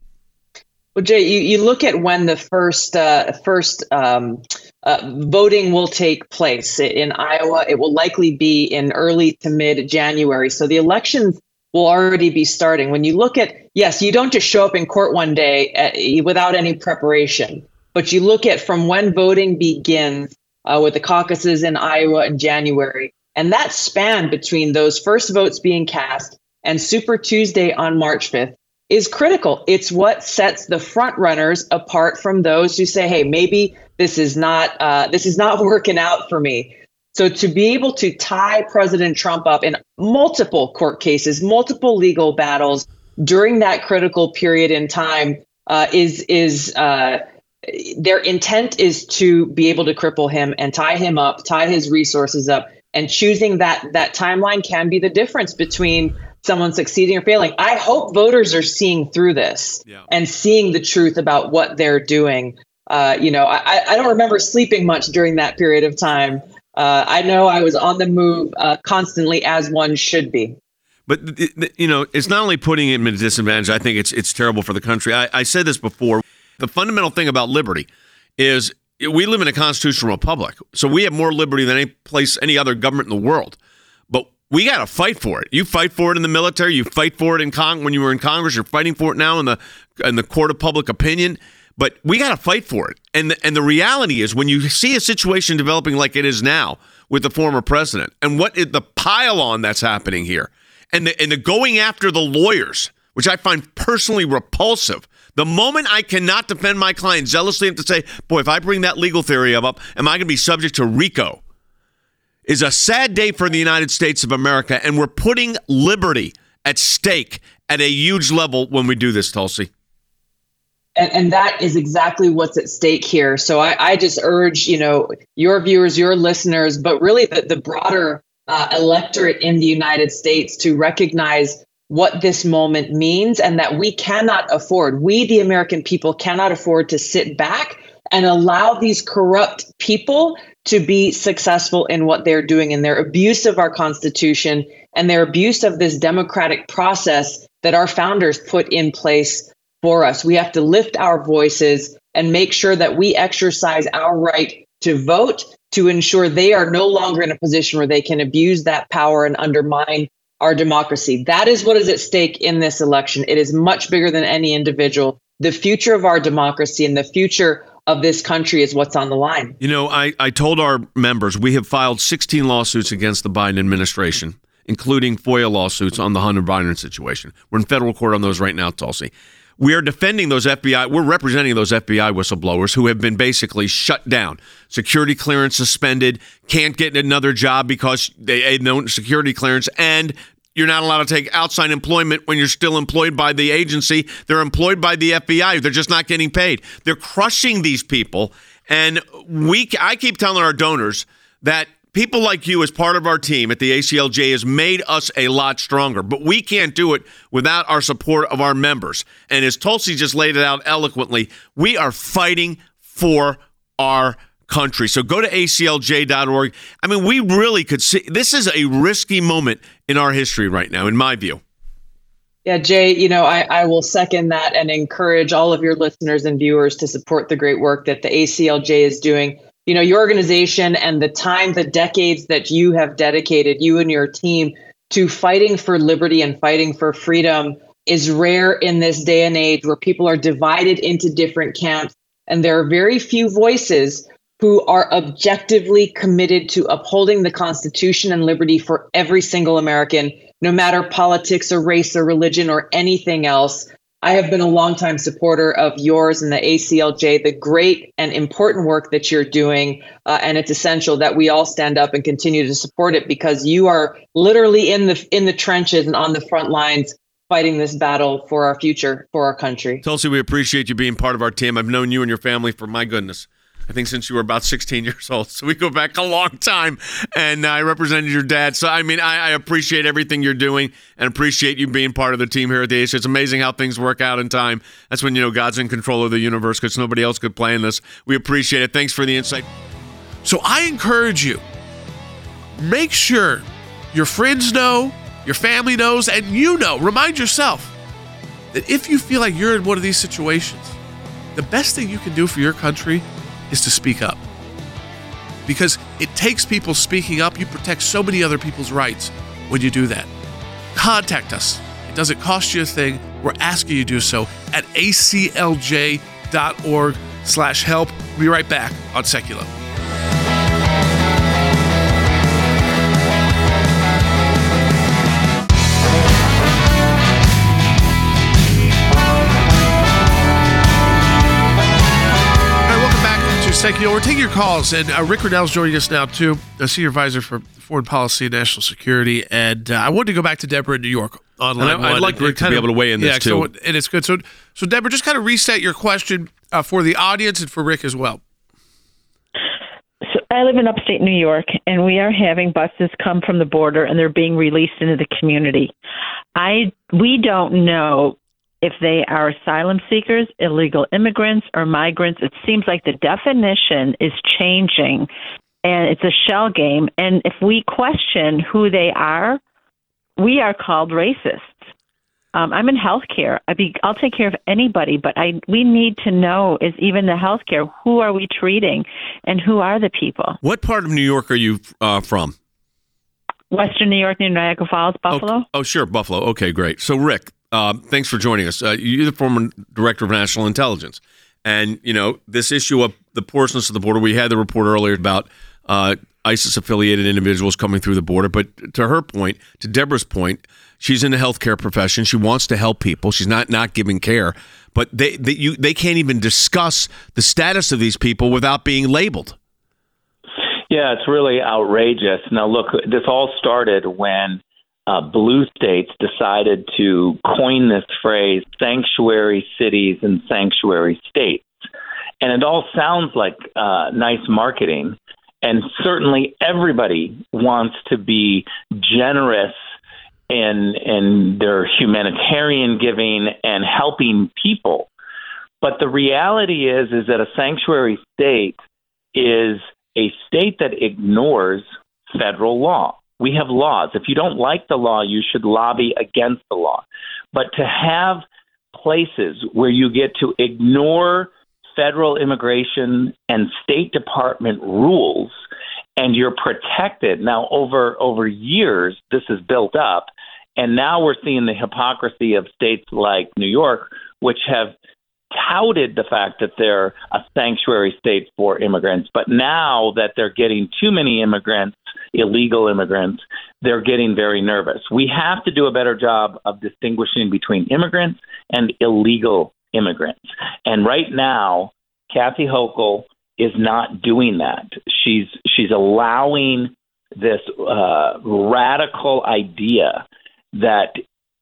[SPEAKER 8] Well, Jay, you, you look at when the first uh, first um, uh, voting will take place in Iowa. It will likely be in early to mid January. So the elections will already be starting. When you look at, yes, you don't just show up in court one day uh, without any preparation, but you look at from when voting begins uh, with the caucuses in Iowa in January, and that span between those first votes being cast and Super Tuesday on March fifth is critical. It's what sets the front runners apart from those who say, hey, maybe this is not uh, this is not working out for me. So to be able to tie President Trump up in multiple court cases, multiple legal battles during that critical period in time uh, is is uh, their intent is to be able to cripple him and tie him up, tie his resources up. And choosing that that timeline can be the difference between someone succeeding or failing. I hope voters are seeing through this yeah. and seeing the truth about what they're doing. Uh, you know, I, I don't remember sleeping much during that period of time. Uh, I know I was on the move uh, constantly, as one should be.
[SPEAKER 3] But, you know, it's not only putting him at a disadvantage, I think it's it's terrible for the country. I, I said this before. The fundamental thing about liberty is we live in a constitutional republic. So we have more liberty than any place, any other government in the world. But we got to fight for it. You fight for it in the military. You fight for it in Cong- when you were in Congress. You're fighting for it now in the in the court of public opinion. But we got to fight for it. And the, and the reality is when you see a situation developing like it is now with the former president and what is the pile on that's happening here and the, and the going after the lawyers, which I find personally repulsive. The moment I cannot defend my client zealously and to say, boy, if I bring that legal theory up, am I going to be subject to RICO? Is a sad day for the United States of America. And we're putting liberty at stake at a huge level when we do this, Tulsi.
[SPEAKER 8] And, and that is exactly what's at stake here. So I, I just urge, you know, your viewers, your listeners, but really the, the broader uh, electorate in the United States to recognize what this moment means and that we cannot afford, we, the American people, cannot afford to sit back and allow these corrupt people to be successful in what they're doing in their abuse of our Constitution and their abuse of this democratic process that our founders put in place for us. We have to lift our voices and make sure that we exercise our right to vote to ensure they are no longer in a position where they can abuse that power and undermine our democracy. That is what is at stake in this election. It is much bigger than any individual. The future of our democracy and the future of this country is what's on the line.
[SPEAKER 3] You know, I, I told our members we have filed sixteen lawsuits against the Biden administration, including FOIA lawsuits on the Hunter Biden situation. We're in federal court on those right now, Tulsi. We are defending those F B I. We're representing those F B I whistleblowers who have been basically shut down. Security clearance suspended, can't get another job because they had no security clearance, and you're not allowed to take outside employment when you're still employed by the agency. They're employed by the F B I. They're just not getting paid. They're crushing these people. And we, I keep telling our donors that people like you as part of our team at the A C L J has made us a lot stronger, but we can't do it without our support of our members. And as Tulsi just laid it out eloquently, we are fighting for our country. So go to A C L J dot org. I mean, we really could see this is a risky moment in our history right now, in my view.
[SPEAKER 8] Yeah, Jay, you know, I, I will second that and encourage all of your listeners and viewers to support the great work that the A C L J is doing. You know, your organization and the time, the decades that you have dedicated, you and your team, to fighting for liberty and fighting for freedom is rare in this day and age where people are divided into different camps. And there are very few voices who are objectively committed to upholding the Constitution and liberty for every single American, no matter politics or race or religion or anything else. I have been a longtime supporter of yours and the A C L J, the great and important work that you're doing. Uh, and it's essential that we all stand up and continue to support it, because you are literally in the in the trenches and on the front lines fighting this battle for our future, for our country.
[SPEAKER 3] Tulsi, we appreciate you being part of our team. I've known you and your family for, my goodness, I think since you were about sixteen years old. So we go back a long time, and I represented your dad. So, I mean, I, I appreciate everything you're doing and appreciate you being part of the team here at the A C. It's amazing how things work out in time. That's when, you know, God's in control of the universe, because nobody else could play in this. We appreciate it. Thanks for the insight.
[SPEAKER 1] So I encourage you, make sure your friends know, your family knows, and you know, remind yourself that if you feel like you're in one of these situations, the best thing you can do for your country is to speak up. Because it takes people speaking up. You protect so many other people's rights when you do that. Contact us. It doesn't cost you a thing. We're asking you to do so at A C L J dot org slash help. We'll be right back on Secular. Secular. We're taking your calls, and uh, Rick Grenell's joining us now, too, a senior advisor for foreign policy and national security. And uh, I wanted to go back to Deborah in New York on line
[SPEAKER 3] one. I'd like Rick to be able to weigh in this,
[SPEAKER 1] yeah,
[SPEAKER 3] too.
[SPEAKER 1] So, and it's good. So, so Deborah, just kind of reset your question uh, for the audience and for Rick as well.
[SPEAKER 9] So I live in upstate New York, and we are having buses come from the border, and they're being released into the community. I we don't know if they are asylum seekers, illegal immigrants, or migrants. It seems like the definition is changing, and it's a shell game. And if we question who they are, we are called racists. Um, I'm in healthcare. I be, I'll take care of anybody, but I we need to know, is even the healthcare, who are we treating, and who are the people?
[SPEAKER 3] What part of New York are you uh, from?
[SPEAKER 9] Western New York, near Niagara Falls, Buffalo.
[SPEAKER 3] Oh, oh sure, Buffalo. Okay, great. So, Rick, Uh, thanks for joining us. Uh, you're the former director of national intelligence. And, you know, this issue of the porousness of the border, we had the report earlier about uh, ISIS-affiliated individuals coming through the border. But to her point, to Deborah's point, she's in the healthcare profession. She wants to help people. She's not not giving care. But they, they, you, they can't even discuss the status of these people without being labeled.
[SPEAKER 6] Yeah, it's really outrageous. Now, look, this all started when Uh, blue states decided to coin this phrase, sanctuary cities and sanctuary states. And it all sounds like uh, nice marketing. And certainly everybody wants to be generous in, in their humanitarian giving and helping people. But the reality is, is that a sanctuary state is a state that ignores federal law. We have laws. If you don't like the law, you should lobby against the law. But to have places where you get to ignore federal immigration and State Department rules, and you're protected. Now, over over years, this is built up, and now we're seeing the hypocrisy of states like New York, which have touted the fact that they're a sanctuary state for immigrants. But now that they're getting too many immigrants, illegal immigrants, they're getting very nervous. We have to do a better job of distinguishing between immigrants and illegal immigrants. And right now, Kathy Hochul is not doing that. She's she's allowing this uh, radical idea that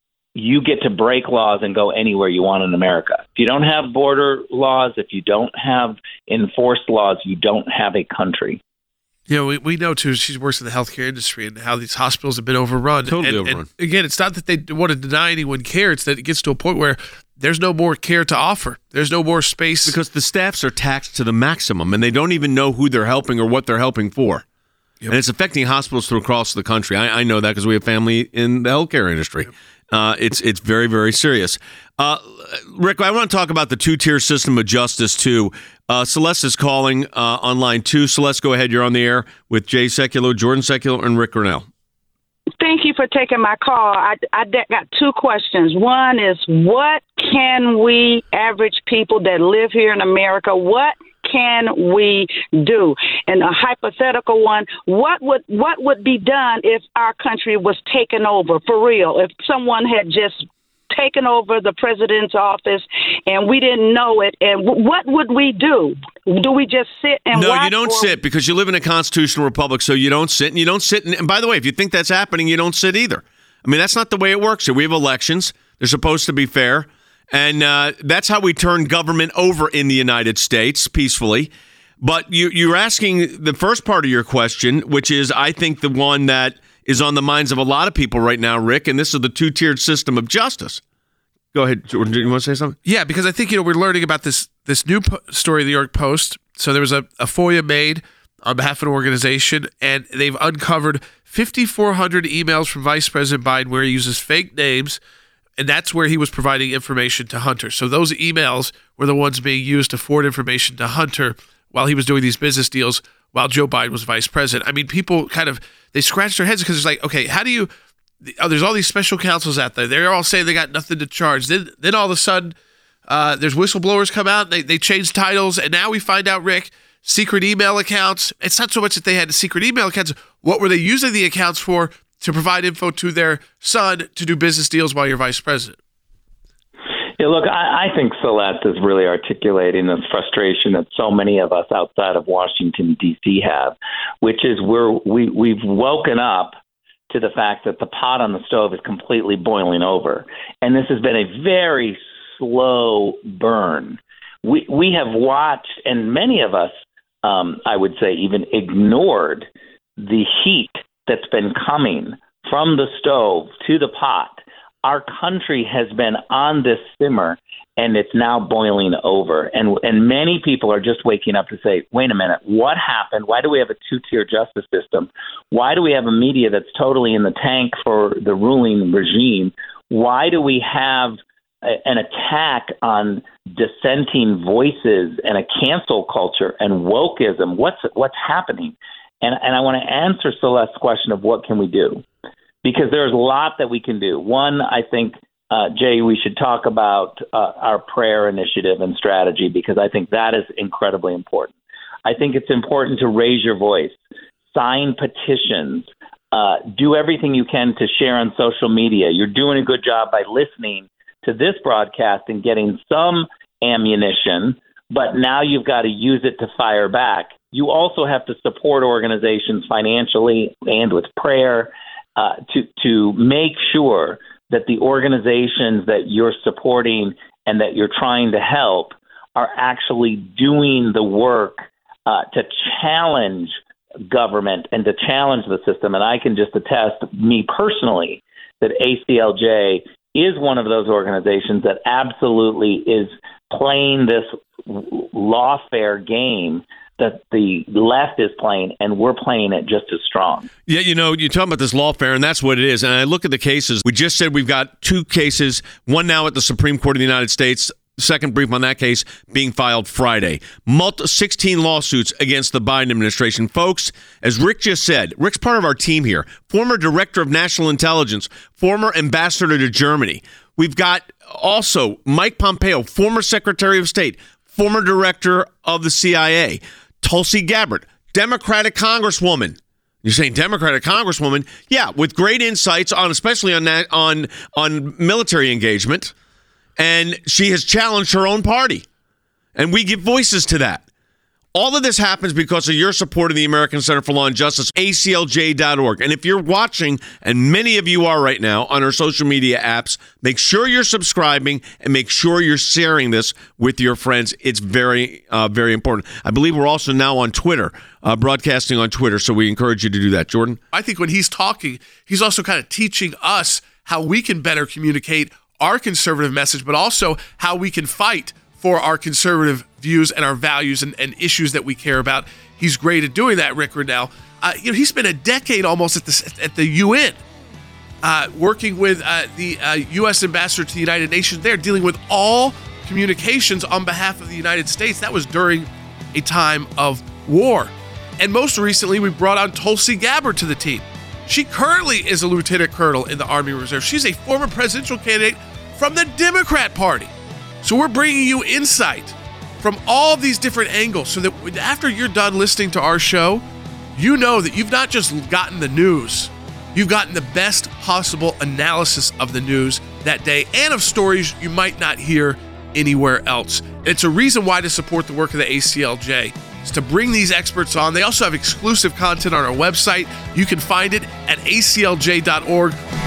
[SPEAKER 6] you get to break laws and go anywhere you want in America. If you don't have border laws, if you don't have enforced laws, you don't have a country.
[SPEAKER 1] You know, we, we know, too, she works in the healthcare industry and how these hospitals have been overrun.
[SPEAKER 3] Totally
[SPEAKER 1] and,
[SPEAKER 3] overrun.
[SPEAKER 1] And again, it's not that they want to deny anyone care. It's that it gets to a point where there's no more care to offer. There's no more space.
[SPEAKER 3] Because the staffs are taxed to the maximum, and they don't even know who they're helping or what they're helping for. Yep. And it's affecting hospitals through across the country. I, I know that because we have family in the healthcare industry. Yep. Uh, it's it's very, very serious. Uh, Rick, I want to talk about the two-tier system of justice, too. Uh, Celeste is calling uh, on line two. Celeste, go ahead. You're on the air with Jay Sekulow, Jordan Sekulow, and Rick Grenell.
[SPEAKER 10] Thank you for taking my call. I, I got two questions. One is, what can we, average people that live here in America, what can we do? And a hypothetical one, what would what would be done if our country was taken over for real? If someone had just taken over the president's office and we didn't know it. And w- what would we do? Do we just sit and
[SPEAKER 3] no,
[SPEAKER 10] watch?
[SPEAKER 3] No, you don't
[SPEAKER 10] or-
[SPEAKER 3] sit because you live in a constitutional republic, so you don't sit. And you don't sit. And, and by the way, if you think that's happening, you don't sit either. I mean, that's not the way it works here. We have elections. They're supposed to be fair. And uh, that's how we turn government over in the United States peacefully. But you, you're asking the first part of your question, which is, I think, the one that is on the minds of a lot of people right now, Rick, and this is the two-tiered system of justice. Go ahead, Jordan. Do you want to say something?
[SPEAKER 1] Yeah, because I think, you know, we're learning about this this new po- story of the New York Post. So there was a, a FOIA made on behalf of an organization, and they've uncovered fifty-four hundred emails from Vice President Biden where he uses fake names, and that's where he was providing information to Hunter. So those emails were the ones being used to forward information to Hunter while he was doing these business deals while Joe Biden was vice president. I mean, people kind of, they scratch their heads because it's like, okay, how do you, oh, there's all these special counsels out there. They're all saying they got nothing to charge. Then then all of a sudden, uh, there's whistleblowers come out, and they, they change titles, and now we find out, Rick, secret email accounts. It's not so much that they had secret email accounts. What were they using the accounts for? To provide info to their son to do business deals while you're vice president.
[SPEAKER 6] Yeah, look, I, I think Celeste is really articulating this frustration that so many of us outside of Washington, D C have, which is we're, we, we've woken up to the fact that the pot on the stove is completely boiling over. And this has been a very slow burn. We, we have watched, and many of us, um, I would say, even ignored the heat that's been coming from the stove to the pot. Our country has been on this simmer, and it's now boiling over. And and many people are just waking up to say, wait a minute, what happened? Why do we have a two-tier justice system? Why do we have a media that's totally in the tank for the ruling regime? Why do we have a, an attack on dissenting voices and a cancel culture and wokeism? What's what's happening? And, and I want to answer Celeste's question of what can we do? Because there's a lot that we can do. One, I think, uh, Jay, we should talk about uh, our prayer initiative and strategy, because I think that is incredibly important. I think it's important to raise your voice, sign petitions, uh, do everything you can to share on social media. You're doing a good job by listening to this broadcast and getting some ammunition, but now you've got to use it to fire back. You also have to support organizations financially and with prayer uh, to to make sure that the organizations that you're supporting and that you're trying to help are actually doing the work uh, to challenge government and to challenge the system. And I can just attest, me personally, that A C L J is one of those organizations that absolutely is playing this lawfare game that the left is playing, and we're playing it just as strong.
[SPEAKER 3] Yeah, you know, you're talking about this lawfare, and that's what it is. And I look at the cases. We just said we've got two cases, one now at the Supreme Court of the United States, second brief on that case being filed Friday. Multi- sixteen lawsuits against the Biden administration. Folks, as Rick just said, Rick's part of our team here, former director of national intelligence, former ambassador to Germany. We've got also Mike Pompeo, former Secretary of State, former director of the C I A. Tulsi Gabbard, Democratic Congresswoman. You're saying Democratic Congresswoman? Yeah, with great insights on, especially on that, on on military engagement. And she has challenged her own party. And we give voices to that. All of this happens because of your support of the American Center for Law and Justice, A C L J dot org. And if you're watching, and many of you are right now on our social media apps, make sure you're subscribing and make sure you're sharing this with your friends. It's very, uh, very important. I believe we're also now on Twitter, uh, broadcasting on Twitter, so we encourage you to do that. Jordan?
[SPEAKER 1] I think when he's talking, he's also kind of teaching us how we can better communicate our conservative message, but also how we can fight for our conservative views and our values and, and issues that we care about. He's great at doing that, Rick Grenell. Uh, you know, he spent a decade almost at the at the U N, uh, working with uh, the uh, U S ambassador to the United Nations there, dealing with all communications on behalf of the United States. That was during a time of war. And most recently, we brought on Tulsi Gabbard to the team. She currently is a lieutenant colonel in the Army Reserve. She's a former presidential candidate from the Democrat Party. So we're bringing you insight from all these different angles so that after you're done listening to our show, you know that you've not just gotten the news, you've gotten the best possible analysis of the news that day and of stories you might not hear anywhere else. It's a reason why to support the work of the A C L J. Is to bring these experts on. They also have exclusive content on our website. You can find it at A C L J dot org.